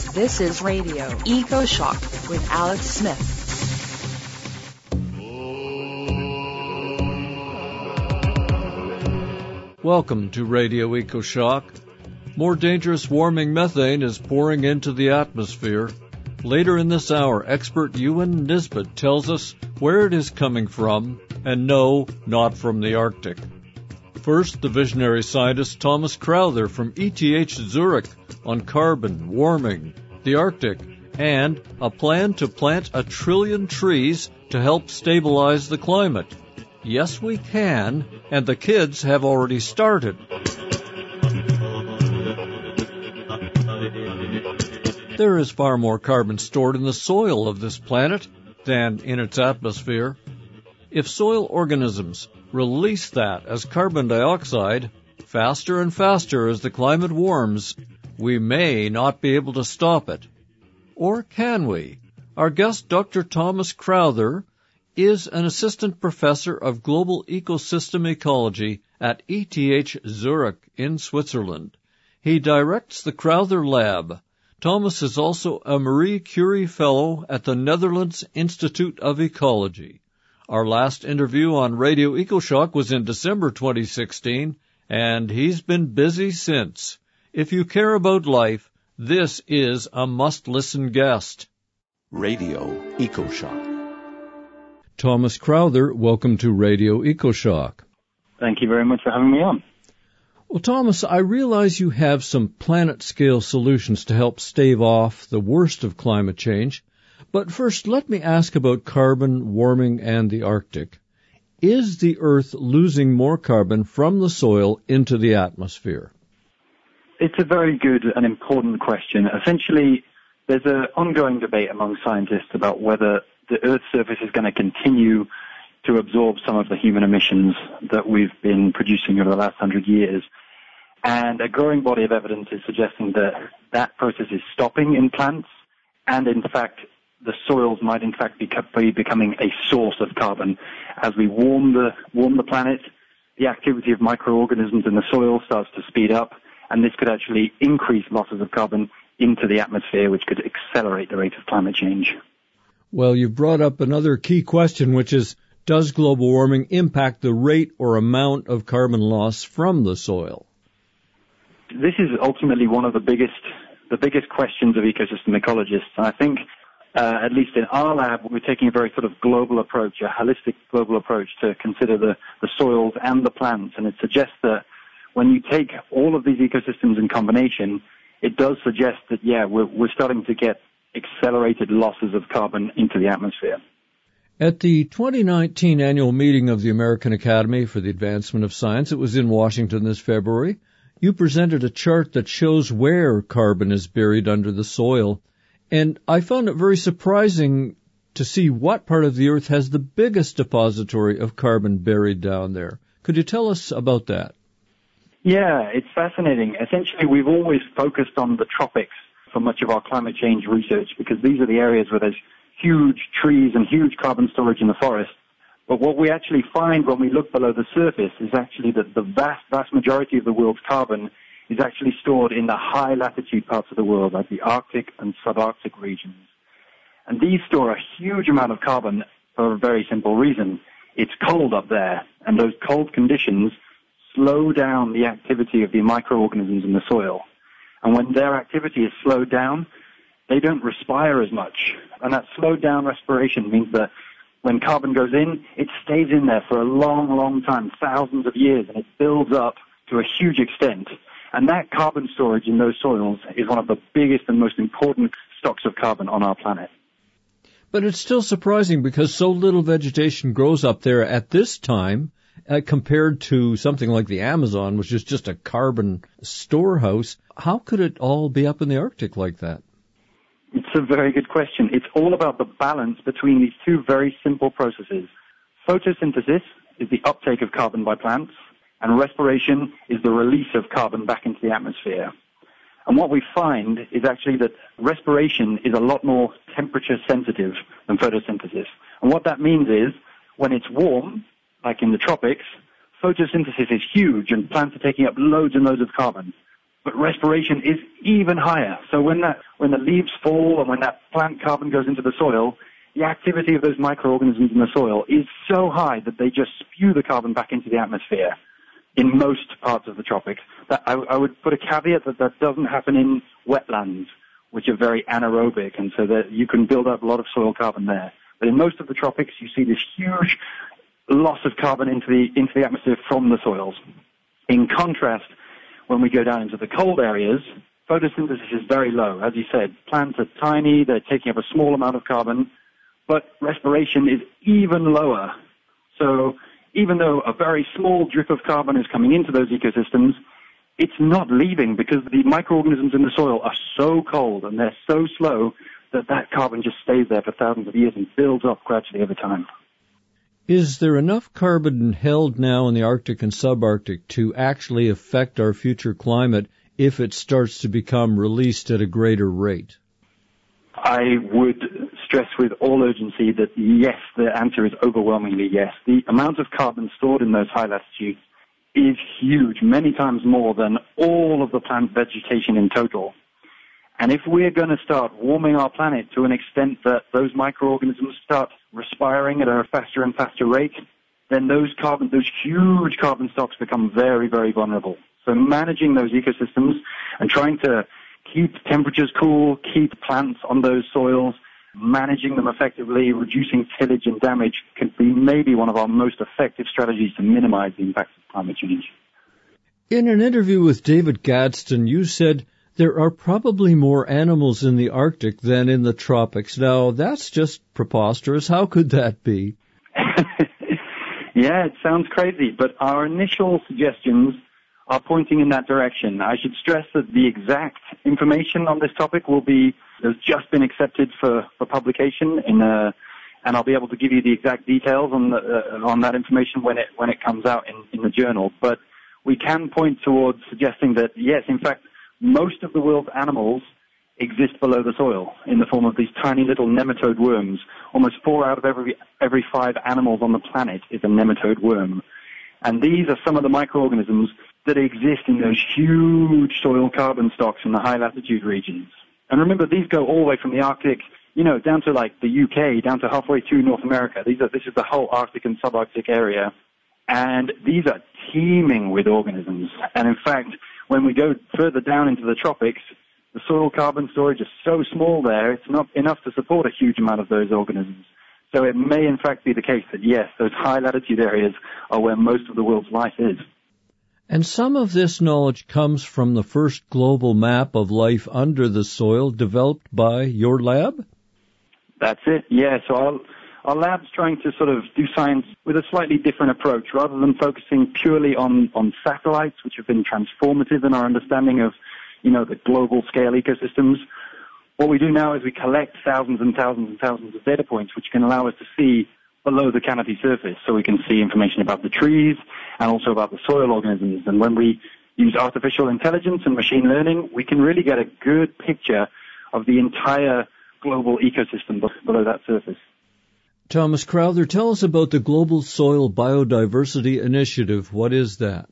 This is Radio Eco Shock with Alex Smith. Welcome to Radio Eco Shock. More dangerous warming methane is pouring into the atmosphere. Later in this hour, expert Ewan Nisbet tells us where it is coming from, and no, not from the Arctic. First, the visionary scientist Thomas Crowther from ETH Zurich on carbon, warming, the Arctic, and a plan to plant 1 trillion trees to help stabilize the climate. Yes, we can, and the kids have already started. There is far more carbon stored in the soil of this planet than in its atmosphere. If soil organisms release that as carbon dioxide, faster and faster as the climate warms, we may not be able to stop it. Or can we? Our guest, Dr. Thomas Crowther, is an assistant professor of global ecosystem ecology at ETH Zurich in Switzerland. He directs the Crowther Lab. Thomas is also a Marie Curie Fellow at the Netherlands Institute of Ecology. Our last interview on Radio EcoShock was in December 2016, and he's been busy since. If you care about life, this is a must-listen guest. Radio EcoShock. Thomas Crowther, welcome to Radio EcoShock. Thank you very much for having me on. Well, Thomas, I realize you have some planet-scale solutions to help stave off the worst of climate change. But first, let me ask about carbon, warming, and the Arctic. Is the Earth losing more carbon from the soil into the atmosphere? It's a very good and important question. Essentially, there's an ongoing debate among scientists about whether the Earth's surface is going to continue to absorb some of the human emissions that we've been producing over the last 100 years. And a growing body of evidence is suggesting that that process is stopping in plants, and in fact, the soils might in fact be becoming a source of carbon. As we warm the planet, the activity of microorganisms in the soil starts to speed up, and this could actually increase losses of carbon into the atmosphere, which could accelerate the rate of climate change. Well, you've brought up another key question, which is, does global warming impact the rate or amount of carbon loss from the soil? This is ultimately one of the biggest questions of ecosystem ecologists. And I think, at least in our lab, we're taking a very sort of global approach, a holistic global approach to consider the soils and the plants. And it suggests that when you take all of these ecosystems in combination, it does suggest that, yeah, we're starting to get accelerated losses of carbon into the atmosphere. At the 2019 annual meeting of the American Academy for the Advancement of Science, it was in Washington this February, you presented a chart that shows where carbon is buried under the soil. And I found it very surprising to see what part of the Earth has the biggest depository of carbon buried down there. Could you tell us about that? Yeah, it's fascinating. Essentially, we've always focused on the tropics for much of our climate change research because these are the areas where there's huge trees and huge carbon storage in the forest. But what we actually find when we look below the surface is actually that the vast majority of the world's carbon is actually stored in the high latitude parts of the world, like the Arctic and subarctic regions. And these store a huge amount of carbon for a very simple reason. It's cold up there, and those cold conditions slow down the activity of the microorganisms in the soil. And when their activity is slowed down, they don't respire as much. And that slowed down respiration means that when carbon goes in, it stays in there for a long, long time, thousands of years, and it builds up to a huge extent. And that carbon storage in those soils is one of the biggest and most important stocks of carbon on our planet. But it's still surprising because so little vegetation grows up there at this time compared to something like the Amazon, which is just a carbon storehouse. How could it all be up in the Arctic like that? It's a very good question. It's all about the balance between these two very simple processes. Photosynthesis is the uptake of carbon by plants, and respiration is the release of carbon back into the atmosphere. And what we find is actually that respiration is a lot more temperature sensitive than photosynthesis. And what that means is when it's warm, like in the tropics, photosynthesis is huge and plants are taking up loads and loads of carbon. but respiration is even higher. So when the leaves fall and when that plant carbon goes into the soil, the activity of those microorganisms in the soil is so high that they just spew the carbon back into the atmosphere in most parts of the tropics. That I would put a caveat that doesn't happen in wetlands, which are very anaerobic, and so that you can build up a lot of soil carbon there. But in most of the tropics, you see this huge loss of carbon into the atmosphere from the soils. In contrast, when we go down into the cold areas, photosynthesis is very low. As you said, plants are tiny, they're taking up a small amount of carbon, but respiration is even lower. So even though a very small drip of carbon is coming into those ecosystems, it's not leaving because the microorganisms in the soil are so cold and they're so slow that carbon just stays there for thousands of years and builds up gradually over time. Is there enough carbon held now in the Arctic and subarctic to actually affect our future climate if it starts to become released at a greater rate? I would stress with all urgency that yes, the answer is overwhelmingly yes. The amount of carbon stored in those high latitudes is huge, many times more than all of the plant vegetation in total. And if we're going to start warming our planet to an extent that those microorganisms start respiring at a faster and faster rate, then those huge carbon stocks become very, very vulnerable. So managing those ecosystems and trying to keep temperatures cool, keep plants on those soils, managing them effectively, reducing tillage and damage can be maybe one of our most effective strategies to minimize the impacts of climate change. In an interview with David Gadsden, you said there are probably more animals in the Arctic than in the tropics. Now, that's just preposterous. How could that be? Yeah, it sounds crazy, but our initial suggestions are pointing in that direction. I should stress that the exact information on this topic has just been accepted for publication and I'll be able to give you the exact details on that information when it comes out in the journal. But we can point towards suggesting that yes, in fact, most of the world's animals exist below the soil in the form of these tiny little nematode worms. Almost 4 out of every 5 animals on the planet is a nematode worm. And these are some of the microorganisms that exist in those huge soil carbon stocks in the high latitude regions. And remember, these go all the way from the Arctic, down to like the UK, down to halfway through North America. This is the whole Arctic and subarctic area. And these are teeming with organisms. And in fact, when we go further down into the tropics, the soil carbon storage is so small there, it's not enough to support a huge amount of those organisms. So it may in fact be the case that yes, those high latitude areas are where most of the world's life is. And some of this knowledge comes from the first global map of life under the soil developed by your lab? That's it, yeah. So our lab's trying to sort of do science with a slightly different approach. Rather than focusing purely on satellites, which have been transformative in our understanding of, the global scale ecosystems, what we do now is we collect thousands and thousands and thousands of data points, which can allow us to see below the canopy surface. So we can see information about the trees and also about the soil organisms. And when we use artificial intelligence and machine learning, we can really get a good picture of the entire global ecosystem below that surface. Thomas Crowther, tell us about the Global Soil Biodiversity Initiative. What is that?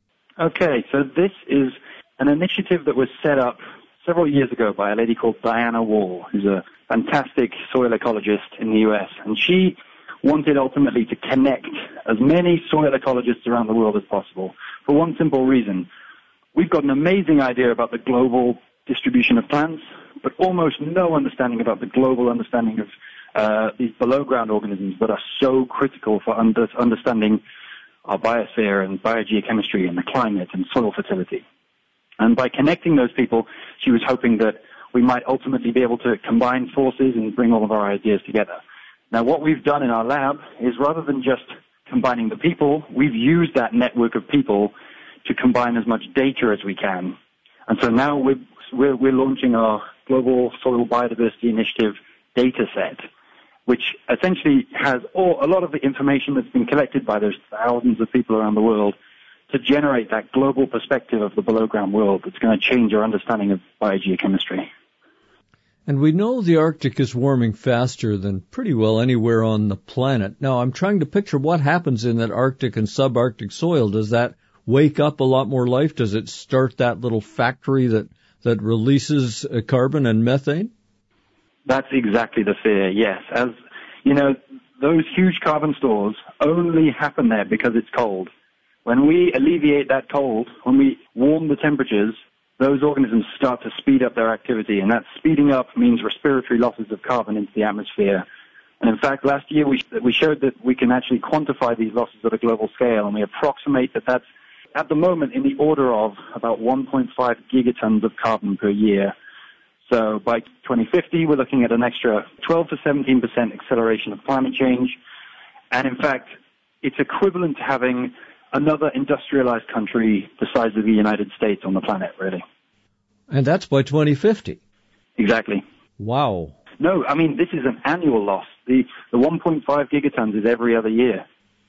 Okay, so this is an initiative that was set up several years ago by a lady called Diana Wall, who's a fantastic soil ecologist in the U.S. And she wanted ultimately to connect as many soil ecologists around the world as possible for one simple reason. We've got an amazing idea about the global distribution of plants, but almost no understanding about the global understanding of these below-ground organisms that are so critical for understanding our biosphere and biogeochemistry and the climate and soil fertility. And by connecting those people, she was hoping that we might ultimately be able to combine forces and bring all of our ideas together. Now, what we've done in our lab is rather than just combining the people, we've used that network of people to combine as much data as we can. And so now we're launching our Global Soil Biodiversity Initiative data set, which essentially has a lot of the information that's been collected by those thousands of people around the world to generate that global perspective of the below-ground world that's going to change our understanding of biogeochemistry. And we know the Arctic is warming faster than pretty well anywhere on the planet. Now, I'm trying to picture what happens in that Arctic and subarctic soil. Does that wake up a lot more life? Does it start that little factory that releases carbon and methane? That's exactly the fear, yes. As you know, those huge carbon stores only happen there because it's cold. When we alleviate that cold, when we warm the temperatures, those organisms start to speed up their activity, and that speeding up means respiratory losses of carbon into the atmosphere. And in fact, last year we showed that we can actually quantify these losses at a global scale, and we approximate that that's at the moment in the order of about 1.5 gigatons of carbon per year. So by 2050, we're looking at an extra 12 to 17% acceleration of climate change. And in fact, it's equivalent to having another industrialized country the size of the United States on the planet, really. And that's by 2050? Exactly. Wow. No, I mean, this is an annual loss. The 1.5 gigatons is every other year.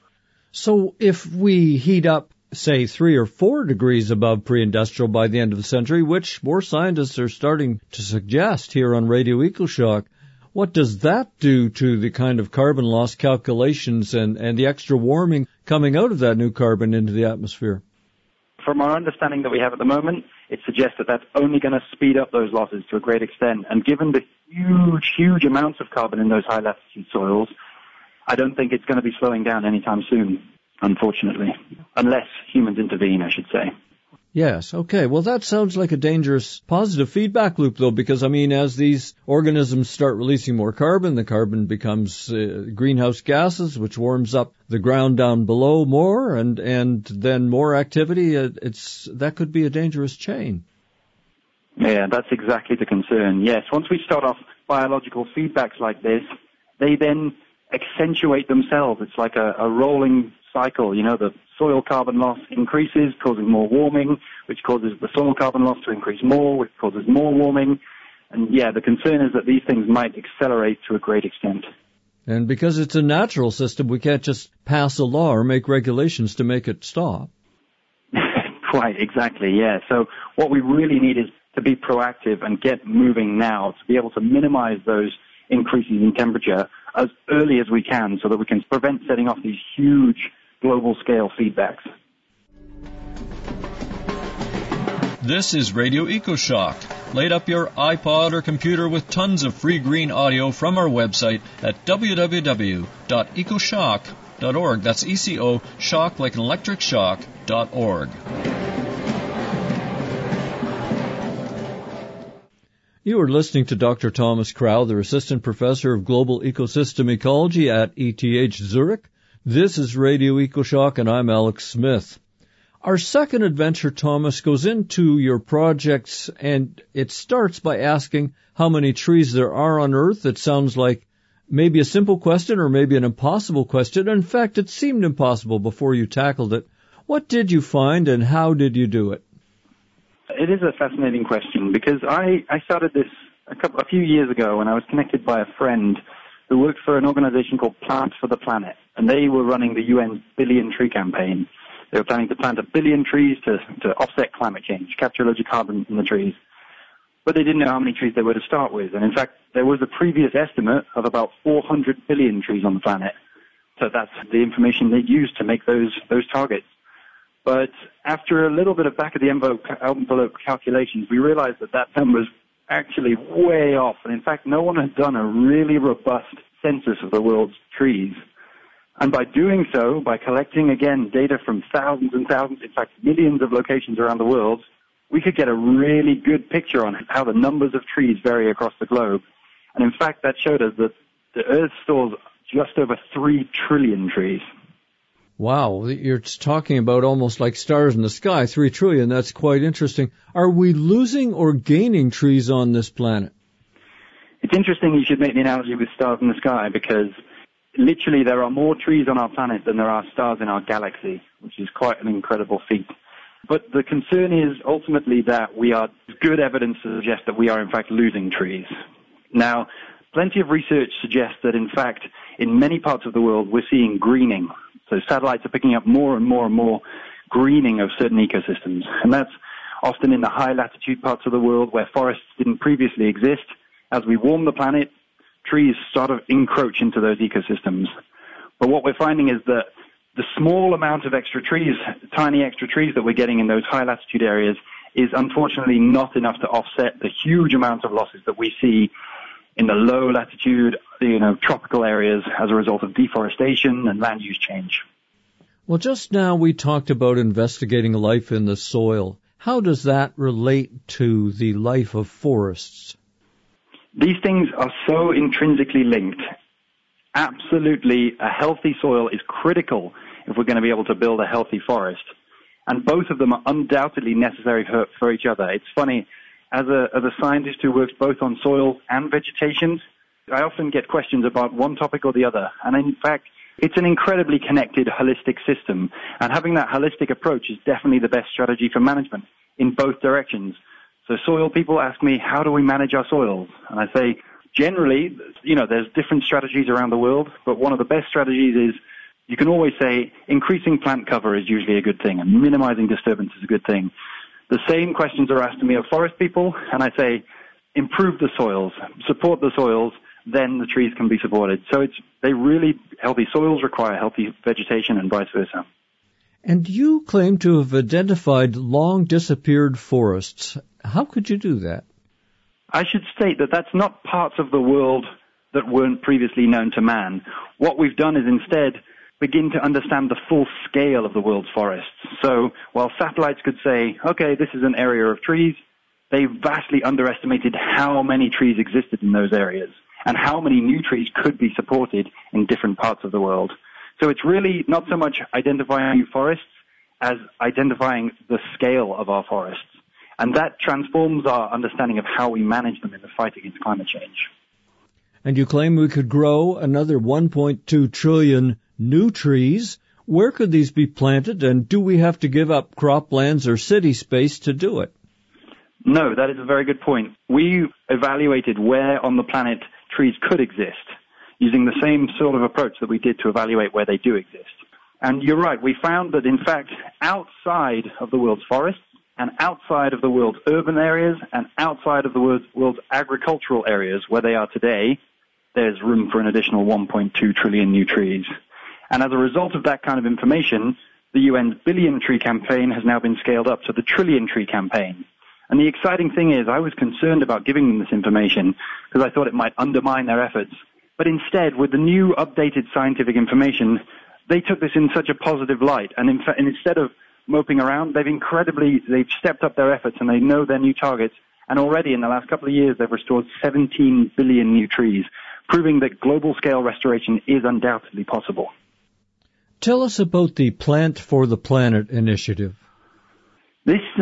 So if we heat up, say, 3 or 4 degrees above pre-industrial by the end of the century, which more scientists are starting to suggest here on Radio EcoShock, what does that do to the kind of carbon loss calculations and the extra warming coming out of that new carbon into the atmosphere? From our understanding that we have at the moment, it suggests that that's only going to speed up those losses to a great extent. And given the huge amounts of carbon in those high-latitude soils, I don't think it's going to be slowing down anytime soon, unfortunately, unless humans intervene, I should say. Yes, okay. Well, that sounds like a dangerous positive feedback loop, though, because, I mean, as these organisms start releasing more carbon, the carbon becomes greenhouse gases, which warms up the ground down below more, and then more activity. That could be a dangerous chain. Yeah, that's exactly the concern. Yes, once we start off biological feedbacks like this, they then accentuate themselves. It's like a rolling cycle. You know, the soil carbon loss increases, causing more warming, which causes the soil carbon loss to increase more, which causes more warming. And yeah, the concern is that these things might accelerate to a great extent. And because it's a natural system, we can't just pass a law or make regulations to make it stop. Quite, exactly, yeah. So what we really need is to be proactive and get moving now to be able to minimize those increases in temperature as early as we can so that we can prevent setting off these huge global scale feedbacks. This is Radio EcoShock. Light up your iPod or computer with tons of free green audio from our website at www.ecoshock.org. That's ECO, shock like an electric shock.org. You are listening to Dr. Thomas Crow, the Assistant Professor of Global Ecosystem Ecology at ETH Zurich. This is Radio EcoShock, and I'm Alex Smith. Our second adventure, Thomas, goes into your projects, and it starts by asking how many trees there are on Earth. It sounds like maybe a simple question or maybe an impossible question. In fact, it seemed impossible before you tackled it. What did you find, and how did you do it? It is a fascinating question because I started this a few years ago when I was connected by a friend who worked for an organization called Plants for the Planet, and they were running the UN's Billion Tree Campaign. They were planning to plant 1 billion trees to offset climate change, capture loads of carbon in the trees. But they didn't know how many trees they were to start with. And in fact, there was a previous estimate of about 400 billion trees on the planet. So that's the information they used to make those targets. But after a little bit of back-of-the-envelope calculations, we realized that number was actually way off. And in fact, no one had done a really robust census of the world's trees. And by doing so, by collecting, again, data from thousands and thousands, in fact, millions of locations around the world, we could get a really good picture on how the numbers of trees vary across the globe. And in fact, that showed us that the Earth stores just over 3 trillion trees. Wow, you're talking about almost like stars in the sky, 3 trillion. That's quite interesting. Are we losing or gaining trees on this planet? It's interesting you should make the analogy with stars in the sky because literally there are more trees on our planet than there are stars in our galaxy, which is quite an incredible feat. But the concern is ultimately that we are good evidence to suggest that we are in fact losing trees. Now, plenty of research suggests that in fact in many parts of the world we're seeing greening. So satellites are picking up more and more and more greening of certain ecosystems. And that's often in the high latitude parts of the world where forests didn't previously exist. As we warm the planet, trees sort of encroach into those ecosystems. But what we're finding is that the small amount of extra trees, tiny extra trees that we're getting in those high latitude areas is unfortunately not enough to offset the huge amounts of losses that we see in the low latitude, tropical areas as a result of deforestation and land use change. Well, just now we talked about investigating life in the soil. How does that relate to the life of forests? These things are so intrinsically linked. Absolutely, a healthy soil is critical if we're going to be able to build a healthy forest. And both of them are undoubtedly necessary for each other. It's funny, as a scientist who works both on soil and vegetation, I often get questions about one topic or the other. And in fact, it's an incredibly connected, holistic system. And having that holistic approach is definitely the best strategy for management in both directions. So soil people ask me, how do we manage our soils? And I say, generally, there's different strategies around the world, but one of the best strategies is, you can always say increasing plant cover is usually a good thing and minimizing disturbance is a good thing. The same questions are asked to me of forest people, and I say improve the soils, support the soils, then the trees can be supported. So healthy soils require healthy vegetation and vice versa. And you claim to have identified long disappeared forests. How could you do that? I should state that that's not parts of the world that weren't previously known to man. What we've done is instead begin to understand the full scale of the world's forests. So while satellites could say, okay, this is an area of trees, they vastly underestimated how many trees existed in those areas and how many new trees could be supported in different parts of the world. So it's really not so much identifying new forests as identifying the scale of our forests. And that transforms our understanding of how we manage them in the fight against climate change. And you claim we could grow another 1.2 trillion new trees. Where could these be planted, and do we have to give up croplands or city space to do it? No, that is a very good point. We evaluated where on the planet trees could exist, using the same sort of approach that we did to evaluate where they do exist. And you're right, we found that in fact, outside of the world's forests, and outside of the world's urban areas, and outside of the world's agricultural areas where they are today, there's room for an additional 1.2 trillion new trees. And as a result of that kind of information, the UN's billion tree campaign has now been scaled up to the trillion tree campaign. And the exciting thing is, I was concerned about giving them this information because I thought it might undermine their efforts. But instead, with the new updated scientific information, they took this in such a positive light. And in fact, instead of moping around, they've stepped up their efforts and they know their new targets. And already in the last couple of years, they've restored 17 billion new trees, proving that global scale restoration is undoubtedly possible. Tell us about the Plant for the Planet initiative. This is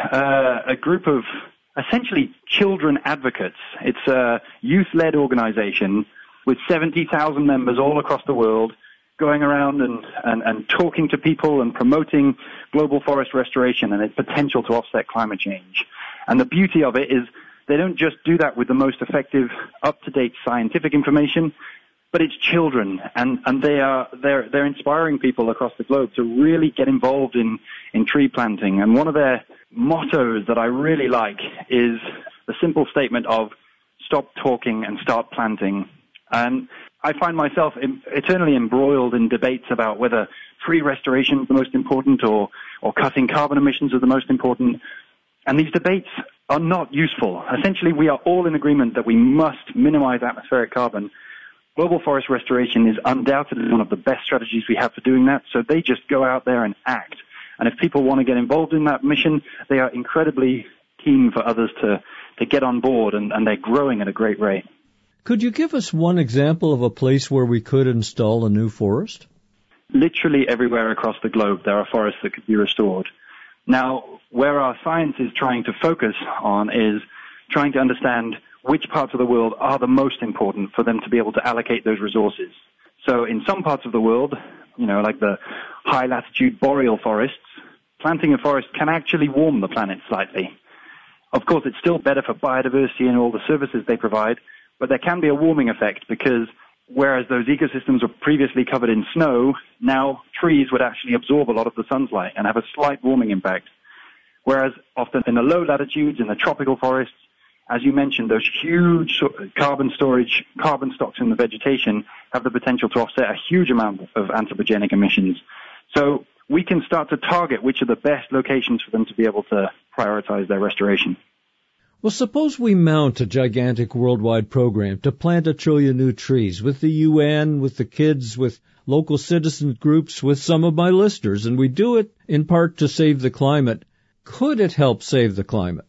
a group of essentially children advocates. It's a youth-led organization with 70,000 members all across the world going around and talking to people and promoting global forest restoration and its potential to offset climate change. And the beauty of it is they don't just do that with the most effective, up-to-date scientific information, but it's children, and they're inspiring people across the globe to really get involved in tree planting. And one of their mottos that I really like is the simple statement of stop talking and start planting. And I find myself eternally embroiled in debates about whether tree restoration is the most important or cutting carbon emissions are the most important. And these debates are not useful. Essentially, we are all in agreement that we must minimize atmospheric carbon. Global forest restoration is undoubtedly one of the best strategies we have for doing that, so they just go out there and act. And if people want to get involved in that mission, they are incredibly keen for others to get on board, and they're growing at a great rate. Could you give us one example of a place where we could install a new forest? Literally everywhere across the globe, there are forests that could be restored. Now, where our science is trying to focus on is trying to understand which parts of the world are the most important for them to be able to allocate those resources. So in some parts of the world, like the high latitude boreal forests, planting a forest can actually warm the planet slightly. Of course, it's still better for biodiversity and all the services they provide, but there can be a warming effect because whereas those ecosystems were previously covered in snow, now trees would actually absorb a lot of the sun's light and have a slight warming impact. Whereas often in the low latitudes, in the tropical forests, as you mentioned, those huge carbon stocks in the vegetation have the potential to offset a huge amount of anthropogenic emissions. So we can start to target which are the best locations for them to be able to prioritize their restoration. Well, suppose we mount a gigantic worldwide program to plant 1 trillion new trees with the UN, with the kids, with local citizen groups, with some of my listeners, and we do it in part to save the climate. Could it help save the climate?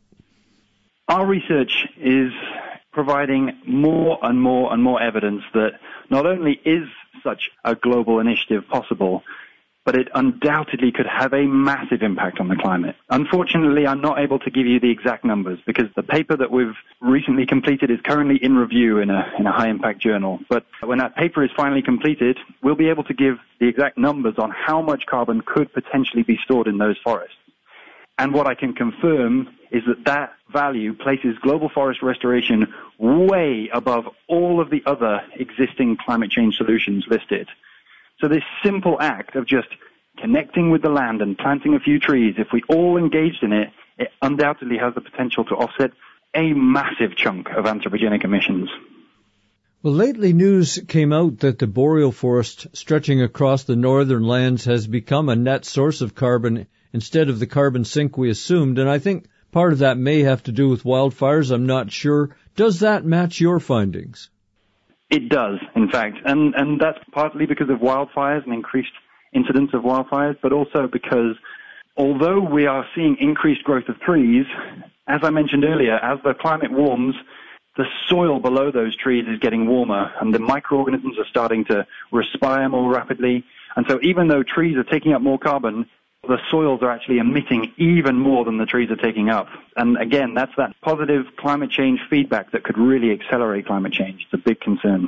Our research is providing more and more and more evidence that not only is such a global initiative possible, but it undoubtedly could have a massive impact on the climate. Unfortunately, I'm not able to give you the exact numbers because the paper that we've recently completed is currently in review in a high-impact journal. But when that paper is finally completed, we'll be able to give the exact numbers on how much carbon could potentially be stored in those forests. And what I can confirm is that value places global forest restoration way above all of the other existing climate change solutions listed. So this simple act of just connecting with the land and planting a few trees, if we all engaged in it, it undoubtedly has the potential to offset a massive chunk of anthropogenic emissions. Well, lately news came out that the boreal forest stretching across the northern lands has become a net source of carbon instead of the carbon sink we assumed, and I think part of that may have to do with wildfires. I'm not sure. Does that match your findings? It does, in fact, and that's partly because of wildfires and increased incidence of wildfires, but also because although we are seeing increased growth of trees, as I mentioned earlier, as the climate warms, the soil below those trees is getting warmer, and the microorganisms are starting to respire more rapidly. And so even though trees are taking up more carbon, the soils are actually emitting even more than the trees are taking up. And again, that's that positive climate change feedback that could really accelerate climate change. It's a big concern.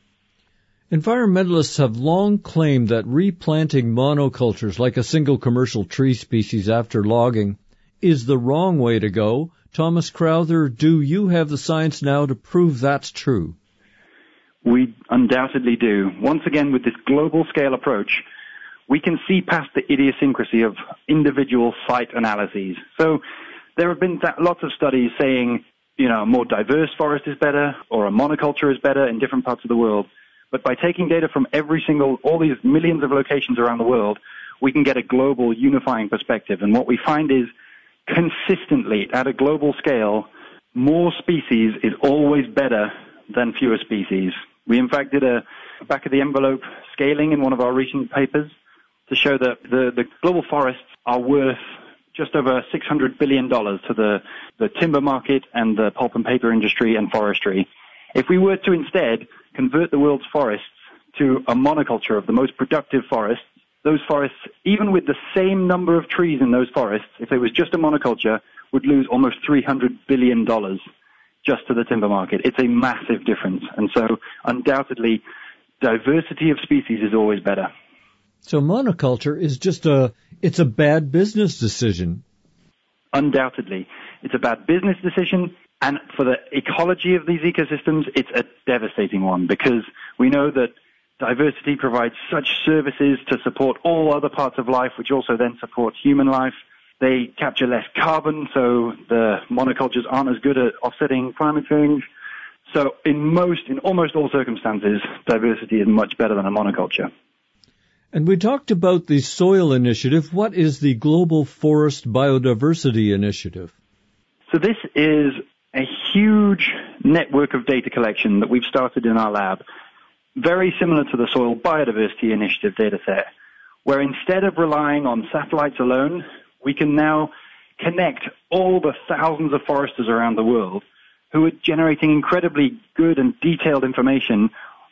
Environmentalists have long claimed that replanting monocultures like a single commercial tree species after logging is the wrong way to go. Thomas Crowther, do you have the science now to prove that's true? We undoubtedly do. Once again, with this global scale approach, we can see past the idiosyncrasy of individual site analyses. So there have been lots of studies saying, a more diverse forest is better or a monoculture is better in different parts of the world. But by taking data from all these millions of locations around the world, we can get a global unifying perspective. And what we find is consistently at a global scale, more species is always better than fewer species. We in fact did a back of the envelope scaling in one of our recent papers to show that the global forests are worth just over $600 billion to the timber market and the pulp and paper industry and forestry. If we were to instead convert the world's forests to a monoculture of the most productive forests, those forests, even with the same number of trees in those forests, if it was just a monoculture, would lose almost $300 billion just to the timber market. It's a massive difference. And so undoubtedly, diversity of species is always better. So monoculture is it's a bad business decision. Undoubtedly. It's a bad business decision, and for the ecology of these ecosystems, it's a devastating one, because we know that diversity provides such services to support all other parts of life, which also then supports human life. They capture less carbon, so the monocultures aren't as good at offsetting climate change. So in almost all circumstances, diversity is much better than a monoculture. And we talked about the Soil Initiative. What is the Global Forest Biodiversity Initiative? So this is a huge network of data collection that we've started in our lab, very similar to the Soil Biodiversity Initiative dataset, where instead of relying on satellites alone, we can now connect all the thousands of foresters around the world who are generating incredibly good and detailed information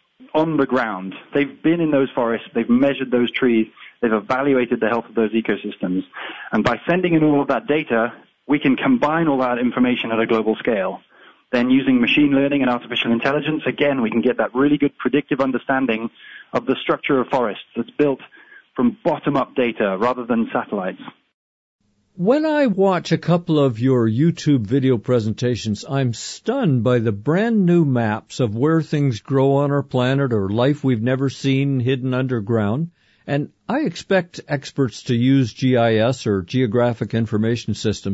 on the ground. They've been in those forests, they've measured those trees, they've evaluated the health of those ecosystems. And by sending in all of that data, we can combine all that information at a global scale. Then using machine learning and artificial intelligence, again, we can get that really good predictive understanding of the structure of forests that's built from bottom-up data rather than satellites. When I watch a couple of your YouTube video presentations, I'm stunned by the brand new maps of where things grow on our planet or life we've never seen hidden underground. And I expect experts to use GIS or Geographic Information Systems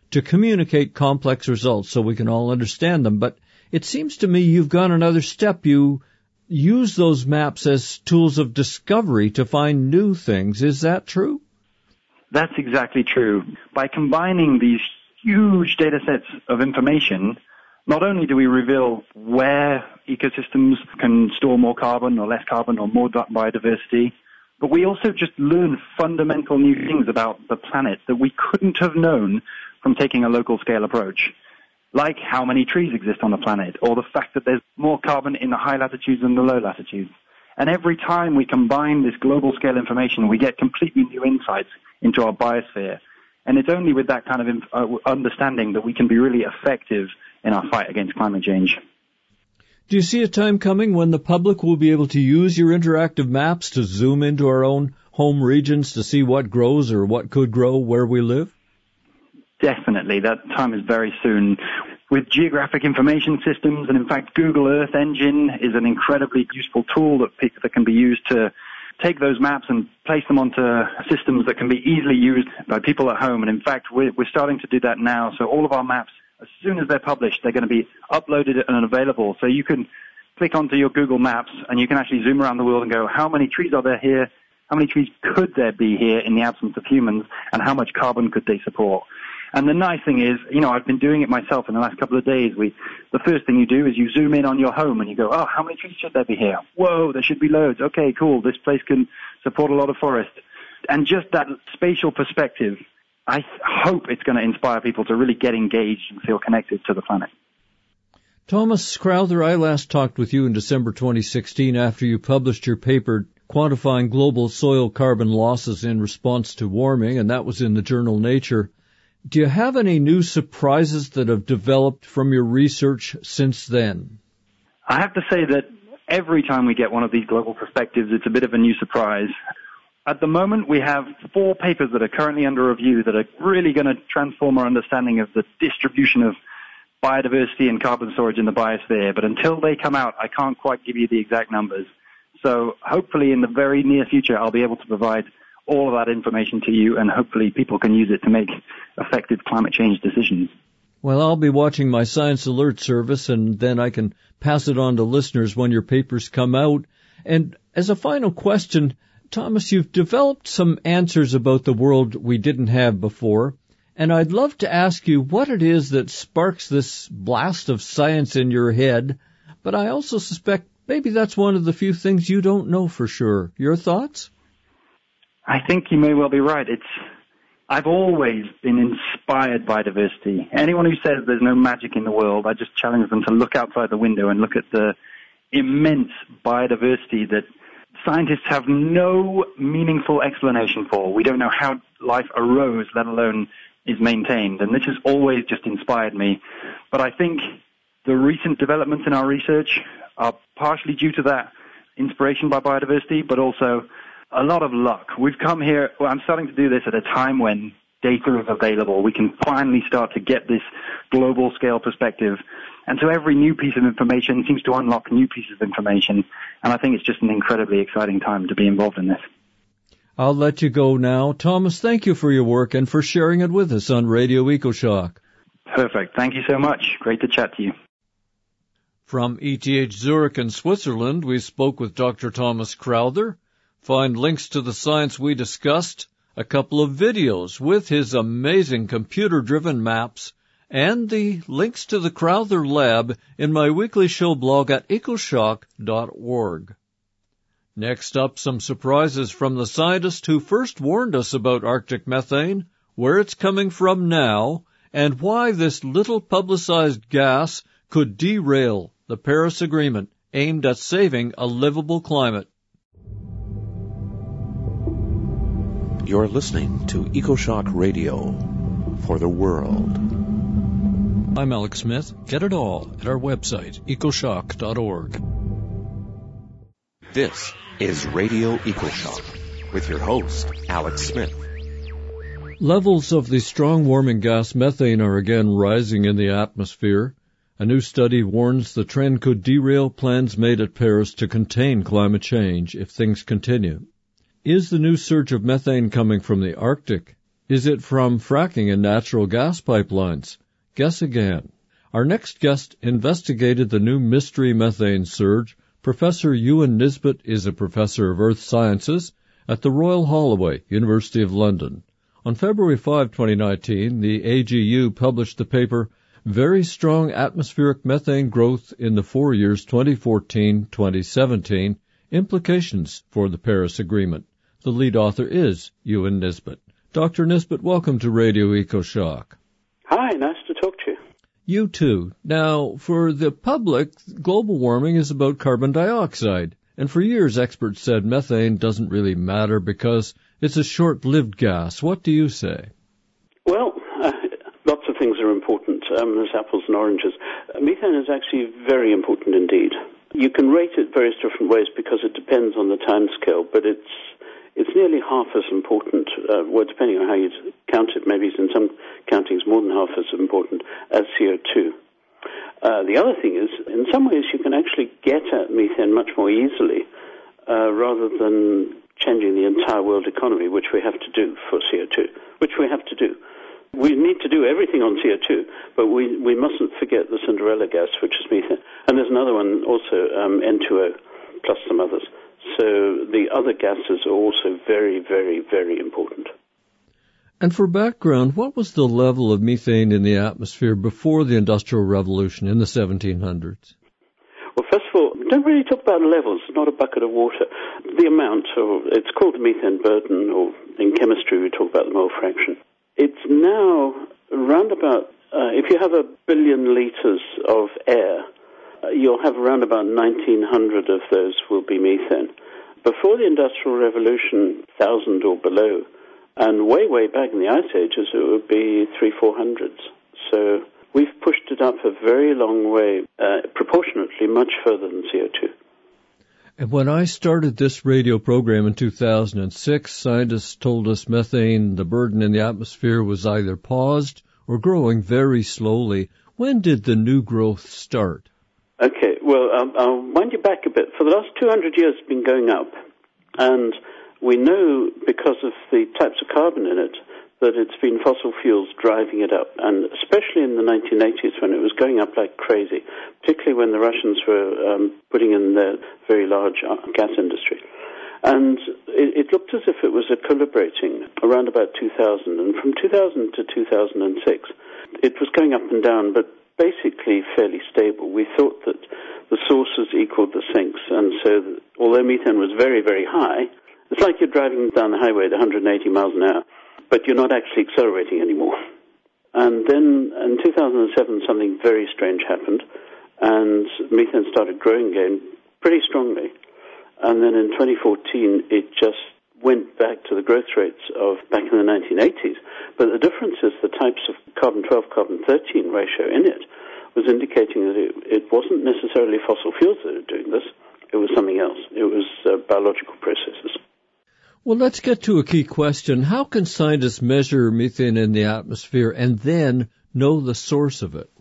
to communicate complex results so we can all understand them. But it seems to me you've gone another step. You use those maps as tools of discovery to find new things. Is that true? That's exactly true. By combining these huge data sets of information, not only do we reveal where ecosystems can store more carbon or less carbon or more biodiversity, but we also just learn fundamental new things about the planet that we couldn't have known from taking a local scale approach, like how many trees exist on the planet, or the fact that there's more carbon in the high latitudes than the low latitudes. And every time we combine this global scale information, we get completely new insights into our biosphere. And it's only with that kind of understanding that we can be really effective in our fight against climate change. Do you see a time coming when the public will be able to use your interactive maps to zoom into our own home regions to see what grows or what could grow where we live? Definitely. That time is very soon. With geographic information systems, and in fact Google Earth Engine is an incredibly useful tool that can be used to take those maps and place them onto systems that can be easily used by people at home. And in fact, we're starting to do that now. So all of our maps, as soon as they're published, they're going to be uploaded and available. So you can click onto your Google Maps and you can actually zoom around the world and go, how many trees are there here? How many trees could there be here in the absence of humans? And how much carbon could they support? And the nice thing is, I've been doing it myself in the last couple of days. The first thing you do is you zoom in on your home and you go, how many trees should there be here? Whoa, there should be loads. Okay, cool. This place can support a lot of forest. And just that spatial perspective, I hope it's going to inspire people to really get engaged and feel connected to the planet. Thomas Crowther, I last talked with you in December 2016 after you published your paper quantifying global soil carbon losses in response to warming, and that was in the journal Nature. Do you have any new surprises that have developed from your research since then? I have to say that every time we get one of these global perspectives, it's a bit of a new surprise. At the moment, we have 4 papers that are currently under review that are really going to transform our understanding of the distribution of biodiversity and carbon storage in the biosphere. But until they come out, I can't quite give you the exact numbers. So hopefully in the very near future, I'll be able to provide all of that information to you, and hopefully people can use it to make effective climate change decisions. Well, I'll be watching my Science Alert service, and then I can pass it on to listeners when your papers come out. And as a final question, Thomas, you've developed some answers about the world we didn't have before, and I'd love to ask you what it is that sparks this blast of science in your head, but I also suspect maybe that's one of the few things you don't know for sure. Your thoughts? I think you may well be right. I've always been inspired by diversity. Anyone who says there's no magic in the world, I just challenge them to look outside the window and look at the immense biodiversity that scientists have no meaningful explanation for. We don't know how life arose, let alone is maintained. And this has always just inspired me. But I think the recent developments in our research are partially due to that inspiration by biodiversity, but also a lot of luck. We've come here, I'm starting to do this at a time when data is available. We can finally start to get this global scale perspective. And so every new piece of information seems to unlock new pieces of information. And I think it's just an incredibly exciting time to be involved in this. I'll let you go now. Thomas, thank you for your work and for sharing it with us on Radio EcoShock. Perfect. Thank you so much. Great to chat to you. From ETH Zurich in Switzerland, we spoke with Dr. Thomas Crowther. Find links to the science we discussed, a couple of videos with his amazing computer-driven maps, and the links to the Crowther Lab in my weekly show blog at ecoshock.org. Next up, some surprises from the scientist who first warned us about Arctic methane, where it's coming from now, and why this little publicized gas could derail the Paris Agreement aimed at saving a livable climate. You're listening to EcoShock Radio for the world. I'm Alex Smith. Get it all at our website, ecoshock.org. This is Radio EcoShock with your host, Alex Smith. Levels of the strong warming gas methane are again rising in the atmosphere. A new study warns the trend could derail plans made at Paris to contain climate change if things continue. Is the new surge of methane coming from the Arctic? Is it from fracking and natural gas pipelines? Guess again. Our next guest investigated the new mystery methane surge. Professor Ewan Nisbet is a professor of earth sciences at the Royal Holloway, University of London. On February 5, 2019, the AGU published the paper Very Strong Atmospheric Methane Growth in the 4 years 2014-2017, Implications for the Paris Agreement. The lead author is Ewan Nisbet. Dr. Nisbet, welcome to Radio EcoShock. Hi, nice to talk to you. You too. Now, for the public, global warming is about carbon dioxide. And for years, experts said methane doesn't really matter because it's a short-lived gas. What do you say? Well, lots of things are important. There's apples and oranges. Methane is actually very important indeed. You can rate it various different ways because it depends on the time scale, but it's nearly half as important, depending on how you count it, maybe in some countings more than half as important as CO2. The other thing is, in some ways you can actually get at methane much more easily rather than changing the entire world economy, which we have to do for CO2, which we have to do. We need to do everything on CO2, but we mustn't forget the Cinderella gas, which is methane. And there's another one also, N2O, plus some others. So the other gases are also very, very, very important. And for background, what was the level of methane in the atmosphere before the Industrial Revolution in the 1700s? Well, first of all, we don't really talk about levels, not a bucket of water. The amount, it's called the methane burden, or in chemistry we talk about the mole fraction. It's now around about, if you have 1 billion liters of air, you'll have around about 1,900 of those will be methane. Before the Industrial Revolution, 1,000 or below, and way, way back in the Ice Ages, it would be 300-400. So we've pushed it up a very long way, proportionately much further than CO2. And when I started this radio program in 2006, scientists told us methane, the burden in the atmosphere, was either paused or growing very slowly. When did the new growth start? Okay, well, I'll wind you back a bit. For the last 200 years, it's been going up, and we know because of the types of carbon in it that it's been fossil fuels driving it up, and especially in the 1980s when it was going up like crazy, particularly when the Russians were putting in their very large gas industry. And it looked as if it was equilibrating around about 2000, and from 2000 to 2006, it was going up and down, but basically fairly stable. We thought that the sources equaled the sinks, and so although methane was very, very high, it's like you're driving down the highway at 180 miles an hour, but you're not actually accelerating anymore. And then in 2007, something very strange happened, and methane started growing again pretty strongly. And then in 2014, it just went back to the growth rates of back in the 1980s. But the difference is the types of carbon-12, carbon-13 ratio in it was indicating that it wasn't necessarily fossil fuels that are doing this. It was something else. It was biological processes. Well, let's get to a key question. How can scientists measure methane in the atmosphere and then know the source of it?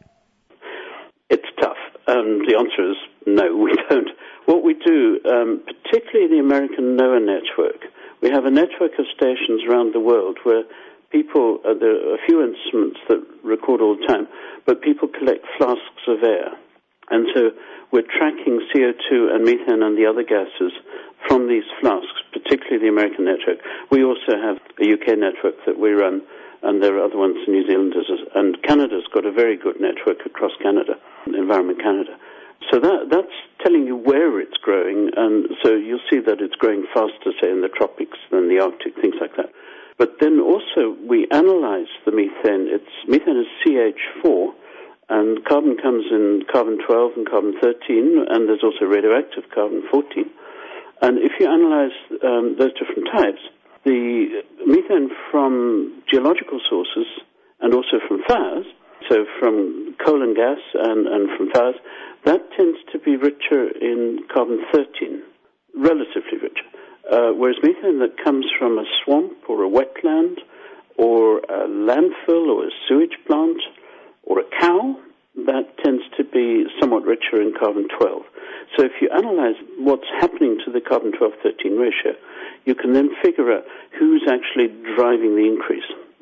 It's tough. The answer is no, we don't. What we do, particularly the American NOAA network, we have a network of stations around the world where people, there are a few instruments that record all the time, but people collect flasks of air. And so we're tracking CO2 and methane and the other gases from these flasks, particularly the American network. We also have a UK network that we run, and there are other ones in New Zealand, and Canada's got a very good network across Canada, Environment Canada. So that's telling you where it's growing, and so you'll see that it's growing faster, say, in the tropics than the Arctic, things like that. But then also we analyze the methane. Methane is CH4, and carbon comes in carbon-12 and carbon-13, and there's also radioactive carbon-14. And if you analyze those different types, the methane from geological sources and also from fires, so from coal and gas and from fires, that tends to be richer in carbon-13, relatively richer. Whereas methane that comes from a swamp or a wetland or a landfill or a sewage plant or a cow, that tends to be somewhat richer in carbon-12. So if you analyze what's happening to the carbon-12-13 ratio, you can then figure out who's actually driving the increase.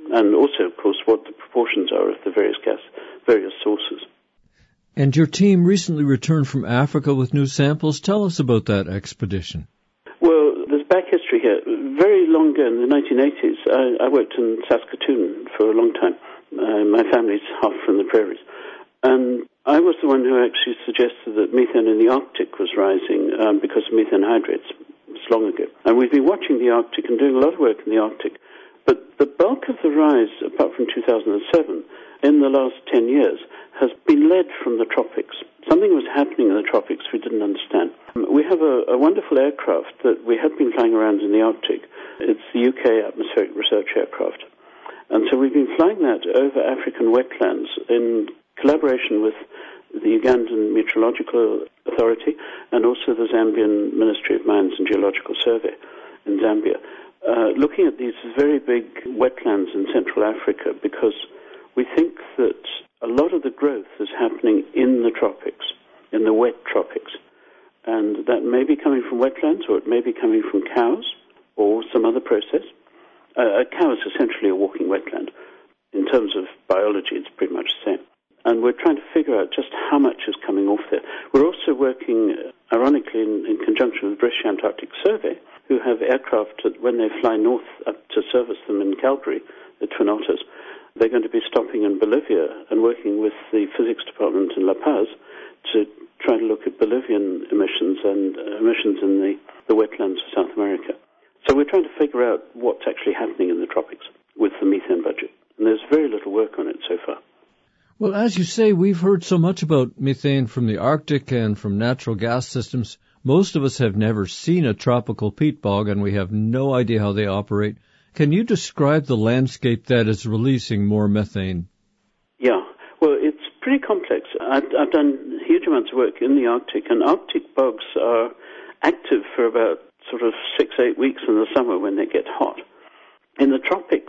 and also, of course, what the proportions are of the various sources. And your team recently returned from Africa with new samples. Tell us about that expedition. Well, there's back history here. Very long ago, in the 1980s, I worked in Saskatoon for a long time. My family's half from the prairies. And I was the one who actually suggested that methane in the Arctic was rising because of methane hydrates. It's long ago. And we've been watching the Arctic and doing a lot of work in the Arctic. But the bulk of the rise, apart from 2007, in the last 10 years, has been led from the tropics. Something was happening in the tropics we didn't understand. We have a wonderful aircraft that we have been flying around in the Arctic. It's the UK Atmospheric Research Aircraft. And so we've been flying that over African wetlands in collaboration with the Ugandan Meteorological Authority and also the Zambian Ministry of Mines and Geological Survey in Zambia, looking at these very big wetlands in Central Africa because we think that a lot of the growth is happening in the tropics, in the wet tropics. And that may be coming from wetlands or it may be coming from cows or some other process. A cow is essentially a walking wetland. In terms of biology, it's pretty much the same. And we're trying to figure out just how much is coming off there. We're also working, ironically, in conjunction with the British Antarctic Survey, who have aircraft that when they fly north up to service them in Calgary, the Twin Otters, they're going to be stopping in Bolivia and working with the physics department in La Paz to try to look at Bolivian emissions and emissions in the wetlands of South America. So we're trying to figure out what's actually happening in the tropics with the methane budget. And there's very little work on it so far. Well, as you say, we've heard so much about methane from the Arctic and from natural gas systems. Most of us have never seen a tropical peat bog, and we have no idea how they operate. Can you describe the landscape that is releasing more methane? Yeah, well, it's pretty complex. I've done huge amounts of work in the Arctic, and Arctic bogs are active for about sort of 6-8 weeks in the summer when they get hot. In the tropics,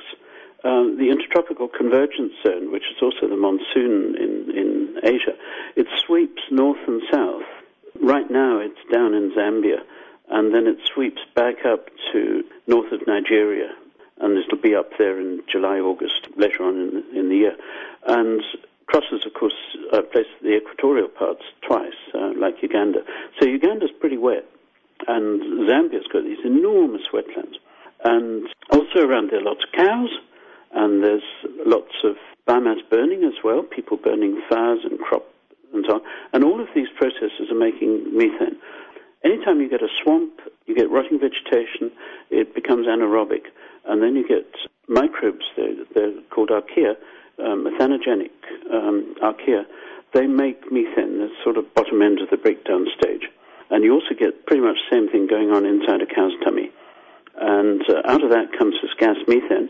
the intertropical convergence zone, which is also the monsoon in Asia, it sweeps north and south. Right now it's down in Zambia, and then it sweeps back up to north of Nigeria, and it'll be up there in July, August, later on in the year. And crosses, of course, places the equatorial parts twice, like Uganda. So Uganda's pretty wet, and Zambia's got these enormous wetlands. And also around there are lots of cows, and there's lots of biomass burning as well, people burning fires and crop and so on. And all of these processes are making methane. Anytime you get a swamp, you get rotting vegetation, it becomes anaerobic. And then you get microbes, they're called archaea, methanogenic archaea. They make methane, the sort of bottom end of the breakdown stage. And you also get pretty much the same thing going on inside a cow's tummy. And out of that comes this gas methane.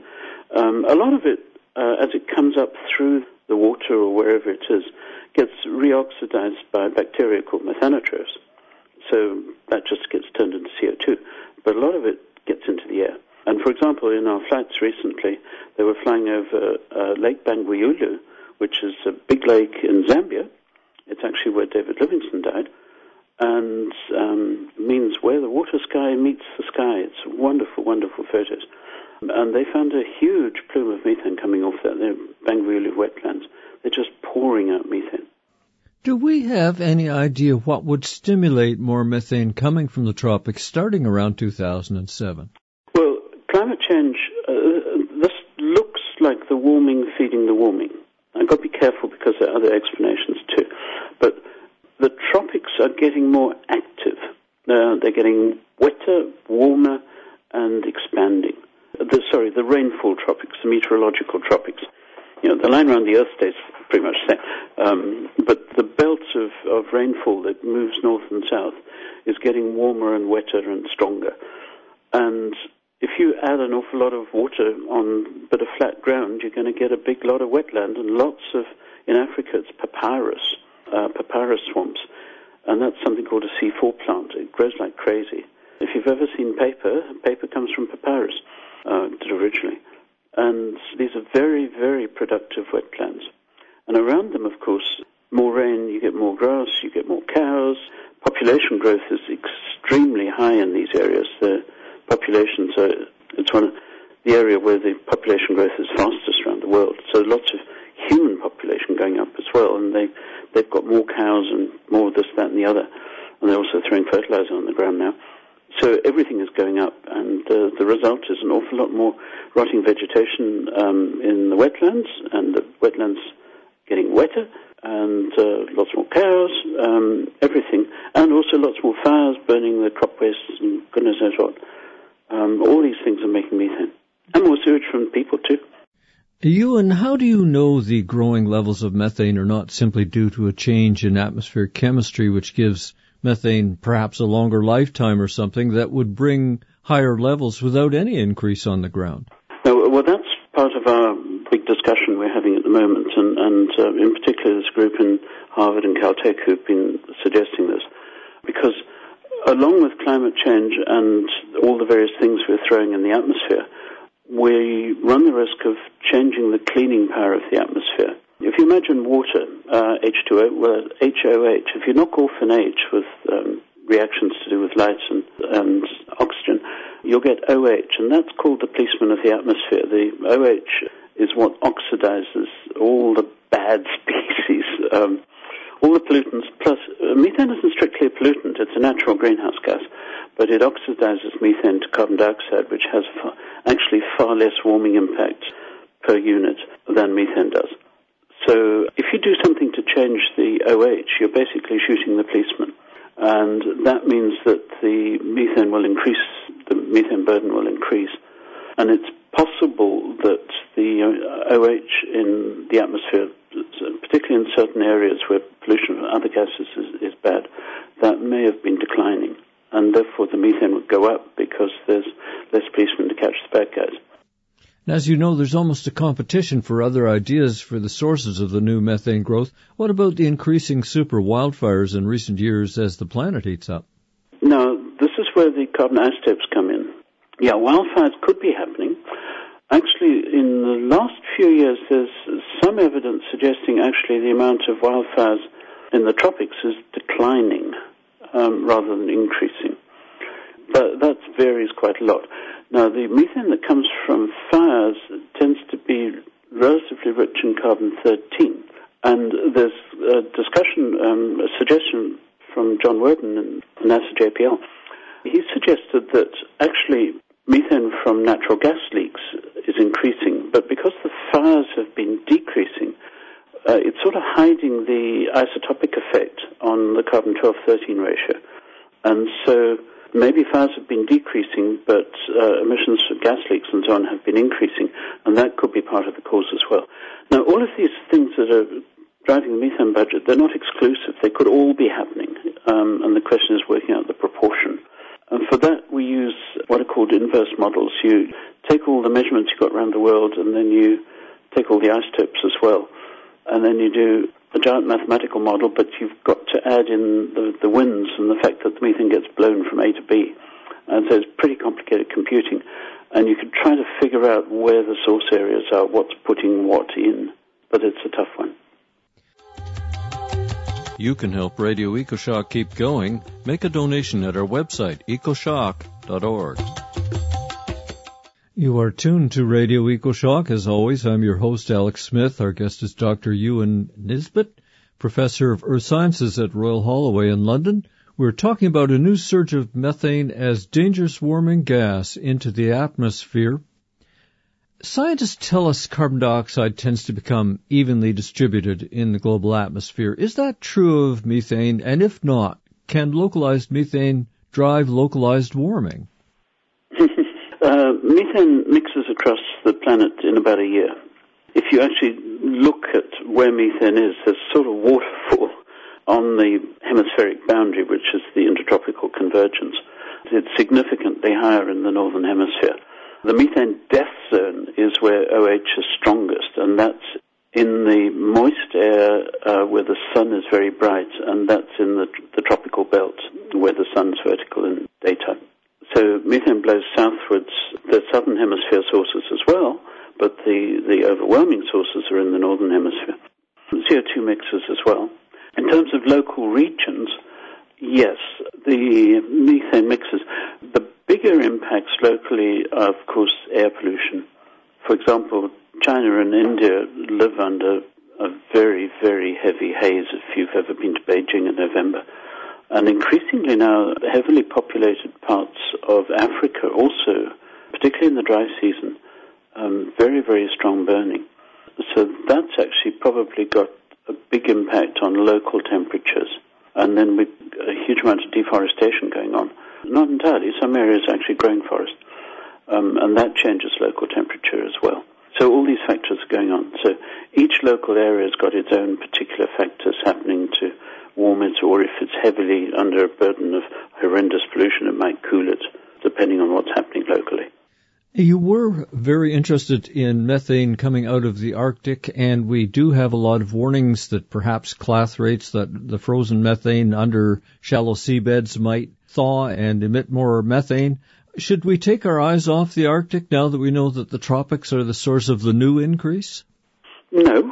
A lot of it, as it comes up through the water or wherever it is, gets reoxidized by a bacteria called methanotrophs. So that just gets turned into CO2. But a lot of it gets into the air. And for example, in our flights recently, they were flying over Lake Bangweulu, which is a big lake in Zambia. It's actually where David Livingstone died. And means where the water sky meets the sky. It's wonderful, wonderful photos. And they found a huge plume of methane coming off that. They're Bangweulu wetlands. They're just pouring out methane. Do we have any idea what would stimulate more methane coming from the tropics starting around 2007? Well, climate change, this looks like the warming feeding the warming. I've got to be careful because there are other explanations too. But the tropics are getting more active. They're getting wetter, warmer, and expanding. The rainfall tropics, the meteorological tropics. You know, the line around the Earth stays pretty much the same. But the belt of rainfall that moves north and south is getting warmer and wetter and stronger. And if you add an awful lot of water on a bit of flat ground, you're going to get a big lot of wetland and lots of, in Africa, it's papyrus swamps. And that's something called a C4 plant. It grows like crazy. If you've ever seen paper comes from papyrus, originally. And these are very, very productive wetlands. And around them, of course, more rain, you get more grass, you get more cows. Population growth is extremely high in these areas. The populations it's one of the area where the population growth is fastest around the world. So lots of human population going up as well, and they've got more cows and more of this, that, and the other, and they're also throwing fertilizer on the ground now. So everything is going up, and the result is an awful lot more rotting vegetation in the wetlands, and the wetlands getting wetter, and lots more cows, everything, and also lots more fires burning the crop wastes and goodness knows what. All these things are making methane, and more sewage from people too. Ewan, how do you know the growing levels of methane are not simply due to a change in atmospheric chemistry, which gives methane perhaps a longer lifetime or something that would bring higher levels without any increase on the ground? No, well, that's part of our big discussion we're having at the moment, and in particular this group in Harvard and Caltech who've been suggesting this, because along with climate change and all the various things we're throwing in the atmosphere, we run the risk of changing the cleaning power of the atmosphere. If you imagine water, H2O, well, HOH, if you knock off an H with reactions to do with light and oxygen, you'll get OH, and that's called the policeman of the atmosphere. The OH is what oxidizes all the bad species, all the pollutants, plus methane isn't strictly a pollutant, it's a natural greenhouse gas, but it oxidizes methane to carbon dioxide, which has actually far less warming impact per unit than methane does. So if you do something to change the OH, you're basically shooting the policeman. And that means that the methane will increase, the methane burden will increase. And it's possible that the OH in the atmosphere, particularly in certain areas where pollution from other gases is bad, that may have been declining. And therefore the methane would go up because there's less policemen to catch the bad guys. And as you know, there's almost a competition for other ideas for the sources of the new methane growth. What about the increasing super wildfires in recent years as the planet heats up? Now, this is where the carbon isotopes come in. Yeah, wildfires could be happening. Actually, in the last few years, there's some evidence suggesting actually the amount of wildfires in the tropics is declining rather than increasing. But that varies quite a lot. Now, the methane that comes from fires tends to be relatively rich in carbon-13. And there's a discussion, a suggestion from John Worden in NASA JPL. He suggested that actually methane from natural gas leaks is increasing, but because the fires have been decreasing, it's sort of hiding the isotopic effect on the carbon-12-13 ratio. And so maybe fires have been decreasing, but emissions from gas leaks and so on have been increasing, and that could be part of the cause as well. Now, all of these things that are driving the methane budget, they're not exclusive. They could all be happening, and the question is working out the proportion. And for that, we use what are called inverse models. You take all the measurements you've got around the world, and then you take all the isotopes as well, and then you do a giant mathematical model, but you've got to add in the winds and the fact that the methane gets blown from A to B. And so it's pretty complicated computing. And you can try to figure out where the source areas are, what's putting what in. But it's a tough one. You can help Radio EcoShock keep going. Make a donation at our website, ecoshock.org. You are tuned to Radio EcoShock. As always, I'm your host, Alex Smith. Our guest is Dr. Ewan Nisbet, Professor of Earth Sciences at Royal Holloway in London. We're talking about a new surge of methane as dangerous warming gas into the atmosphere. Scientists tell us carbon dioxide tends to become evenly distributed in the global atmosphere. Is that true of methane? And if not, can localized methane drive localized warming? Methane mixes across the planet in about a year. If you actually look at where methane is, there's sort of waterfall on the hemispheric boundary, which is the intertropical convergence. It's significantly higher in the northern hemisphere. The methane death zone is where OH is strongest, and that's in the moist air where the sun is very bright, and that's in the tropical belt where the sun's vertical in daytime. So methane blows southwards. The southern hemisphere sources as well, but the overwhelming sources are in the northern hemisphere. CO2 mixes as well. In terms of local regions, yes, the methane mixes. The big bigger impacts locally are, of course, air pollution. For example, China and India live under a very, very heavy haze if you've ever been to Beijing in November. And increasingly now, heavily populated parts of Africa also, particularly in the dry season, very, very strong burning. So that's actually probably got a big impact on local temperatures. And then with a huge amount of deforestation going on. Not entirely, some areas are actually growing forest. And that changes local temperature as well. So all these factors are going on. So each local area has got its own particular factors happening to warm it, or if it's heavily under a burden of horrendous pollution, it might cool it, depending on what's happening locally. You were very interested in methane coming out of the Arctic, and we do have a lot of warnings that perhaps clathrates, that the frozen methane under shallow seabeds might thaw and emit more methane. Should we take our eyes off the Arctic now that we know that the tropics are the source of the new increase? No.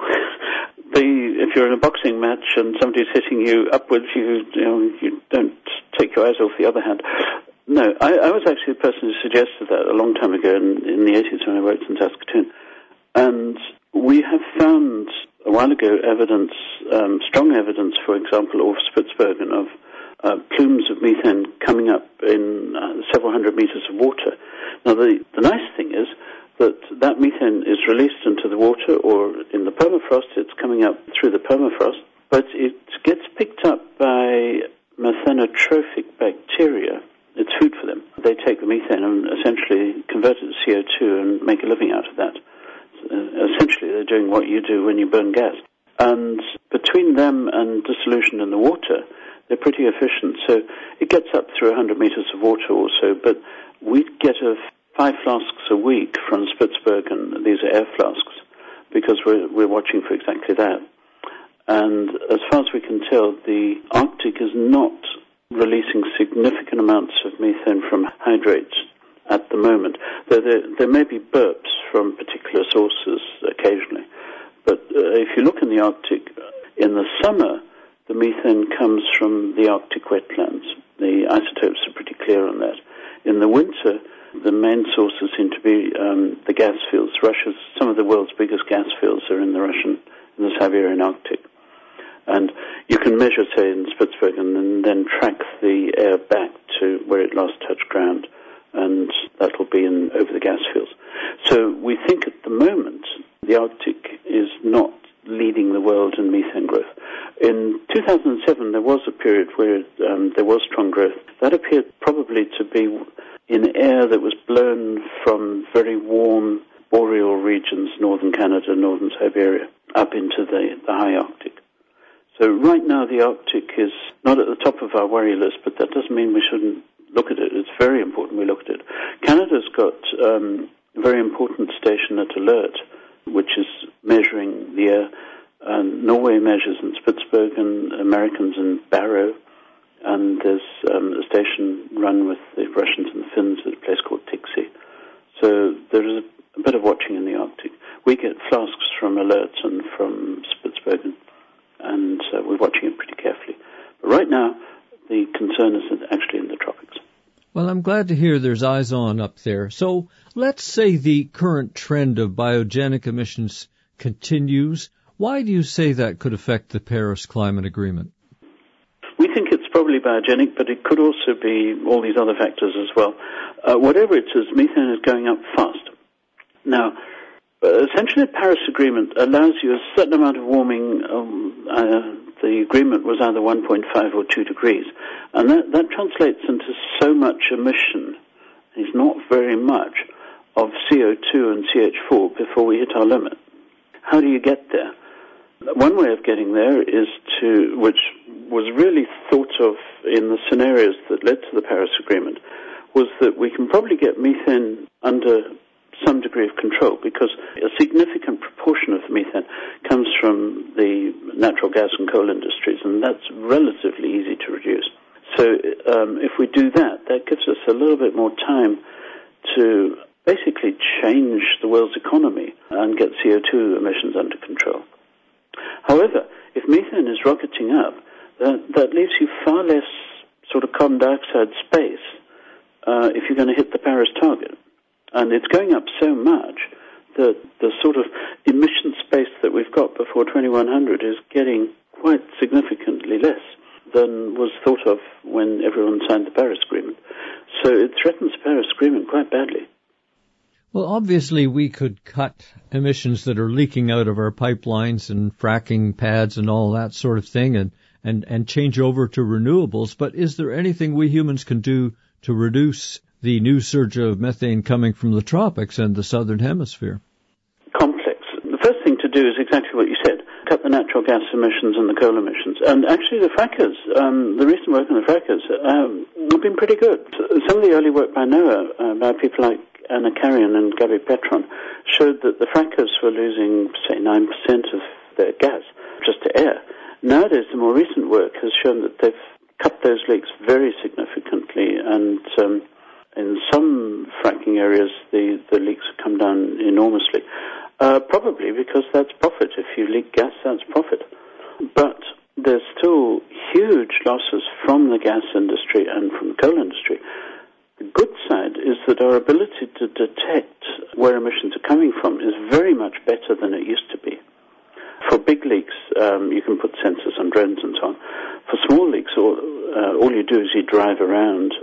If you're in a boxing match and somebody's hitting you upwards, you don't take your eyes off the other hand. No, I was actually the person who suggested that a long time ago in the 80s when I worked in Saskatoon. And we have found a while ago evidence, strong evidence, for example, off Spitsbergen of plumes of methane coming up in several hundred meters of water. Now, the nice thing is that methane is released into the water, or in the permafrost, it's coming up through the permafrost, but it gets picked up by methanotrophic bacteria. It's food for them. They take the methane and essentially convert it to CO2 and make a living out of that. Essentially, they're doing what you do when you burn gas. And between them and dissolution in the water, they're pretty efficient. So it gets up through 100 meters of water or so, but we get 5 flasks a week from Spitsbergen. These are air flasks, because we're watching for exactly that. And as far as we can tell, the Arctic is not releasing significant amounts of methane from hydrates at the moment. There may be burps from particular sources occasionally, but if you look in the Arctic, in the summer, the methane comes from the Arctic wetlands. The isotopes are pretty clear on that. In the winter, the main sources seem to be the gas fields. Some of the world's biggest gas fields are in the Siberian Arctic. And you can measure, say, in Spitsbergen and then track the air back to where it last touched ground, and that will be over the gas fields. So we think at the moment the Arctic is not leading the world in methane growth. In 2007, there was a period where there was strong growth. That appeared probably to be in air that was blown from very warm boreal regions, northern Canada, northern Siberia, up into the high Arctic. So right now the Arctic is not at the top of our worry list, but that doesn't mean we shouldn't look at it. It's very important we look at it. Canada's got a very important station at Alert, which is measuring the air. Norway measures in Spitsbergen, Americans in Barrow, and there's a station run with the Russians and the Finns at a place called Tiksi. So there is a bit of watching in the Arctic. We get flasks from Alert and from Spitsbergen, and we're watching it pretty carefully. But right now, the concern is actually in the tropics. Well, I'm glad to hear there's eyes on up there. So let's say the current trend of biogenic emissions continues. Why do you say that could affect the Paris Climate Agreement? We think it's probably biogenic, but it could also be all these other factors as well. Whatever it is, methane is going up fast. Now, essentially the Paris Agreement allows you a certain amount of warming. The agreement was either 1.5 or 2 degrees. And that translates into so much emission, it's not very much, of CO2 and CH4 before we hit our limit. How do you get there? One way of getting there is which was really thought of in the scenarios that led to the Paris Agreement, was that we can probably get methane under some degree of control, because a significant proportion of the methane comes from the natural gas and coal industries, and that's relatively easy to reduce. So if we do that, that gives us a little bit more time to basically change the world's economy and get CO2 emissions under control. However, if methane is rocketing up, that leaves you far less sort of carbon dioxide space if you're going to hit the Paris target. And it's going up so much that the sort of emission space that we've got before 2100 is getting quite significantly less than was thought of when everyone signed the Paris Agreement. So it threatens the Paris Agreement quite badly. Well, obviously we could cut emissions that are leaking out of our pipelines and fracking pads and all that sort of thing and change over to renewables, but is there anything we humans can do to reduce the new surge of methane coming from the tropics and the southern hemisphere? Complex. The first thing to do is exactly what you said, cut the natural gas emissions and the coal emissions. And actually the frackers, the recent work on the frackers, have been pretty good. Some of the early work by NOAA, by people like Anna Carrion and Gabby Petron, showed that the frackers were losing, say, 9% of their gas just to air. Nowadays, the more recent work has shown that they've cut those leaks very significantly, and in some fracking areas, the leaks have come down enormously. Probably because that's profit. If you leak gas, that's profit. But there's still huge losses from the gas industry and from the coal industry. The good side is that our ability to detect where emissions are coming from is very much better than it used to be. For big leaks, you can put sensors on drones and so on. For small leaks, all you do is you drive around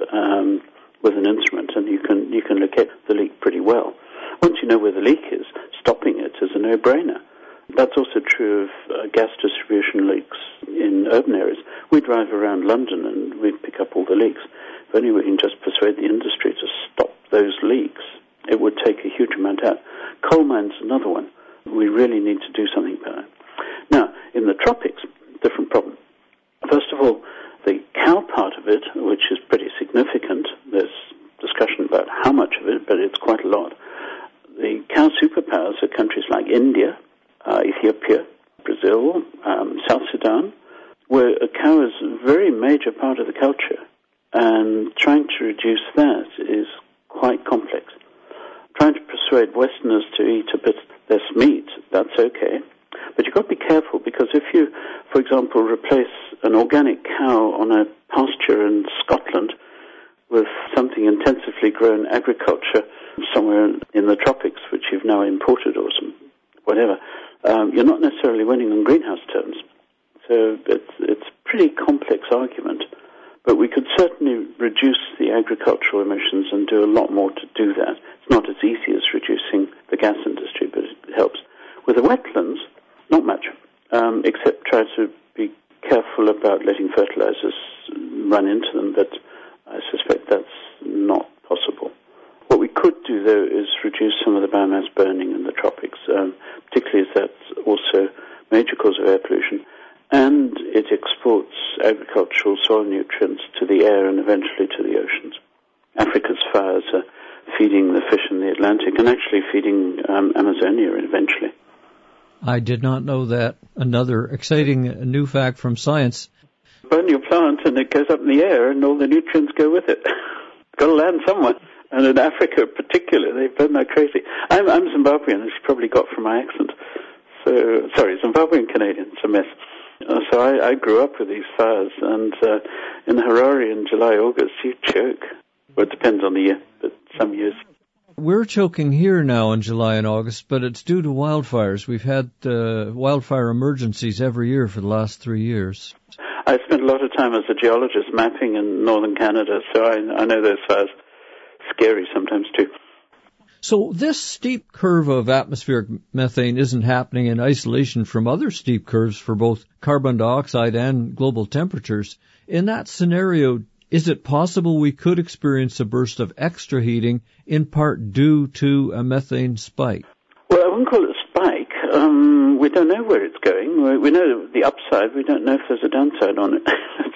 with an instrument, and you can locate the leak pretty well. Once you know where the leak is, stopping it is a no-brainer. That's also true of gas distribution leaks in urban areas. We drive around London and we pick up all the leaks. If only we can just persuade the industry to stop those leaks, it would take a huge amount out. Coal mines is another one. We really need to do something about it. Now, in the tropics, different problem. First of all, the cow part of it, which is pretty significant, there's discussion about how much of it, but it's quite a lot. The cow superpowers are countries like India, Ethiopia, Brazil, South Sudan, where a cow is a very major part of the culture, and trying to reduce that is quite complex. Trying to persuade Westerners to eat a bit less meat, that's okay. But you've got to be careful, because if you, for example, replace an organic cow on a pasture in Scotland with something intensively grown agriculture somewhere in the tropics, which you've now imported or whatever, you're not necessarily winning on greenhouse terms. So it's a pretty complex argument. But we could certainly reduce the agricultural emissions and do a lot more to do that. It's not as easy as reducing the gas industry, but it helps. With the wetlands, not much, except try to be careful about letting fertilizers run into them, but I suspect that's not possible. What we could do, though, is reduce some of the biomass burning in the tropics, particularly as that's also a major cause of air pollution, and it exports agricultural soil nutrients to the air and eventually to the oceans. Africa's fires are feeding the fish in the Atlantic and actually feeding Amazonia eventually. I did not know that. Another exciting new fact from science. Burn your plant and it goes up in the air and all the nutrients go with it. Got to land somewhere. And in Africa particularly, they burn like crazy. I'm Zimbabwean, as you probably got from my accent. So, sorry, Zimbabwean Canadian, it's a mess. So I grew up with these fires, and in Harare in July, August, you choke. Well, it depends on the year, but some years. We're choking here now in July and August, but it's due to wildfires. We've had wildfire emergencies every year for the last 3 years. I spent a lot of time as a geologist mapping in northern Canada, so I know those fires. Scary sometimes too. So this steep curve of atmospheric methane isn't happening in isolation from other steep curves for both carbon dioxide and global temperatures. In that scenario, is it possible we could experience a burst of extra heating in part due to a methane spike? Well, I wouldn't call it a spike. We don't know where it's going. We know the upside. We don't know if there's a downside on it.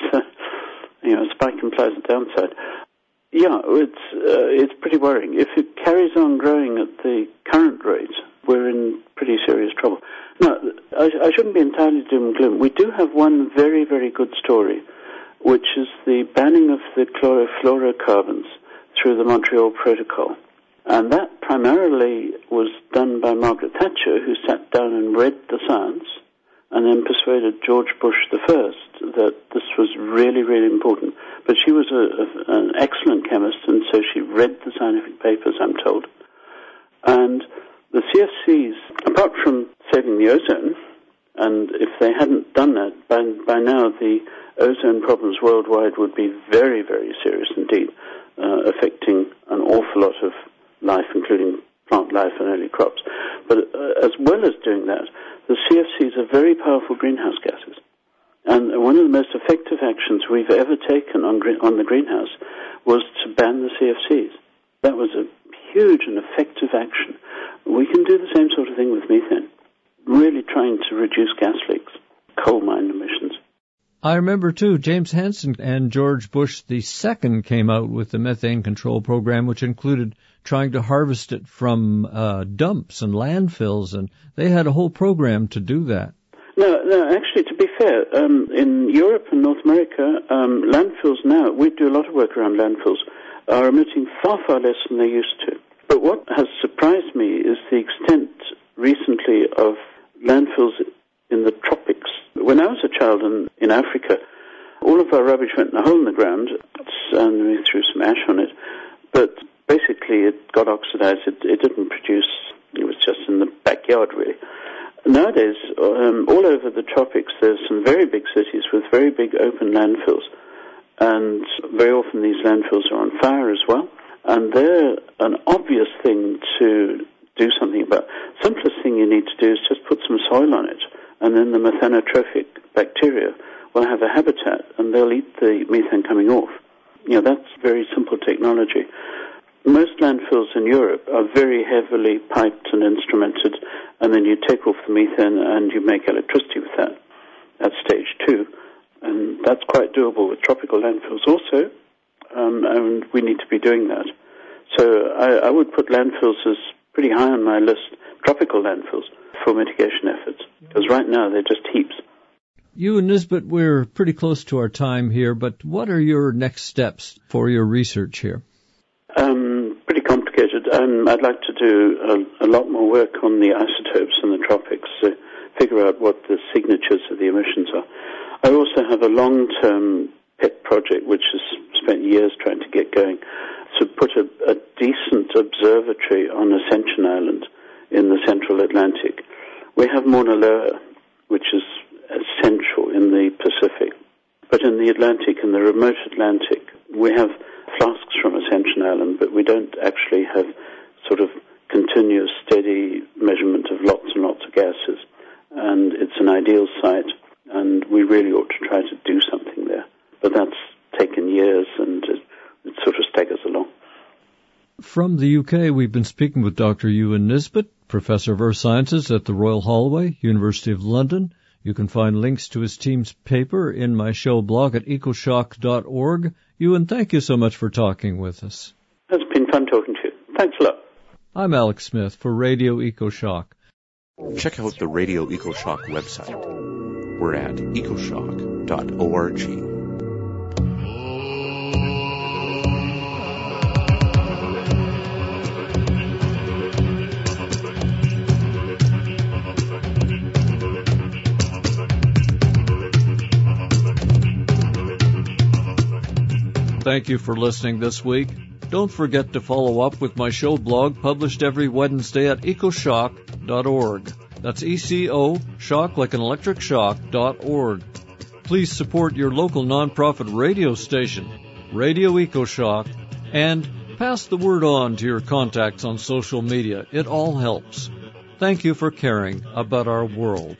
A spike implies a downside. Yeah, it's pretty worrying. If it carries on growing at the current rate, we're in pretty serious trouble. Now, I shouldn't be entirely doom and gloom. We do have one very, very good story, which is the banning of the chlorofluorocarbons through the Montreal Protocol. And that primarily was done by Margaret Thatcher, who sat down and read the science and then persuaded George Bush I that this was really, really important. But she was an excellent chemist, and so she read the scientific papers, I'm told. And the CFCs, apart from saving the ozone, and if they hadn't done that, by now the ozone problems worldwide would be very, very serious indeed, affecting an awful lot of life, including plant life and early crops. But as well as doing that, the CFCs are very powerful greenhouse gases. And one of the most effective actions we've ever taken on the greenhouse was to ban the CFCs. That was a huge and effective action. We can do the same sort of thing with methane, really trying to reduce gas leaks, coal mine emissions. I remember, too, James Hansen and George Bush II came out with the methane control program, which included trying to harvest it from dumps and landfills, and they had a whole program to do that. No, actually, to be fair, in Europe and North America, landfills now, we do a lot of work around landfills, are emitting far, far less than they used to. But what has surprised me is the extent recently of landfills in the tropics. When I was a child in Africa, all of our rubbish went in a hole in the ground, and we threw some ash on it, but basically it got oxidized. It didn't produce, it was just in the backyard, really. Nowadays, all over the tropics, there's some very big cities with very big open landfills, and very often these landfills are on fire as well, and they're an obvious thing to do something about. Simplest thing you need to do is just put some soil on it, and then the methanotrophic bacteria will have a habitat, and they'll eat the methane coming off. That's very simple technology. Most landfills in Europe are very heavily piped and instrumented, and then you take off the methane and you make electricity with that at stage 2. And that's quite doable with tropical landfills also, and we need to be doing that. So I would put landfills as pretty high on my list, tropical landfills, for mitigation efforts, because right now they're just heaps. Ewan Nisbet, we're pretty close to our time here, but what are your next steps for your research here? Pretty complicated. I'd like to do a lot more work on the isotopes in the tropics to figure out what the signatures of the emissions are. I also have a long-term pet project which has spent years trying to get going to put a decent observatory on Ascension Island in the central Atlantic. We have Mauna Loa, which is essential in the Pacific, but in the Atlantic, in the remote Atlantic, we have flasks from Ascension Island, but we don't actually have sort of continuous, steady measurement of lots and lots of gases. And it's an ideal site, and we really ought to try to do something there. But that's taken years, and it sort of staggers along. From the UK, we've been speaking with Dr. Ewan Nisbet, Professor of Earth Sciences at the Royal Holloway, University of London. You can find links to his team's paper in my show blog at ecoshock.org. Ewan, thank you so much for talking with us. It's been fun talking to you. Thanks a lot. I'm Alex Smith for Radio EcoShock. Check out the Radio EcoShock website. We're at ecoshock.org. Thank you for listening this week. Don't forget to follow up with my show blog published every Wednesday at ecoshock.org. That's ECO, shock like an electric shock.org. Please support your local nonprofit radio station, Radio EcoShock, and pass the word on to your contacts on social media. It all helps. Thank you for caring about our world.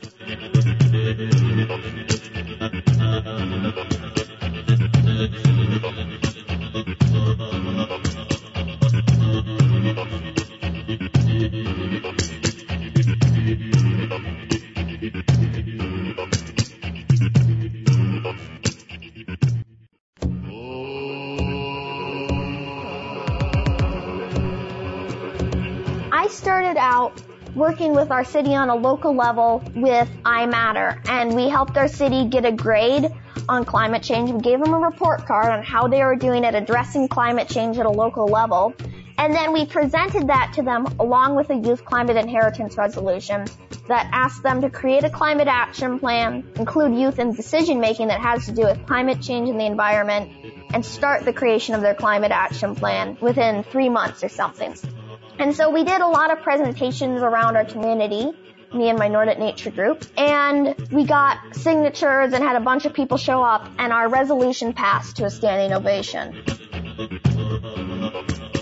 I started out working with our city on a local level with iMatter, and we helped our city get a grade on climate change. We gave them a report card on how they were doing at addressing climate change at a local level, And then we presented that to them along with a Youth Climate Inheritance Resolution that asked them to create a climate action plan, include youth in decision making that has to do with climate change and the environment, and start the creation of their climate action plan within 3 months or something. And so we did a lot of presentations around our community, me and my Nordic Nature group, and we got signatures and had a bunch of people show up, and our resolution passed to a standing ovation.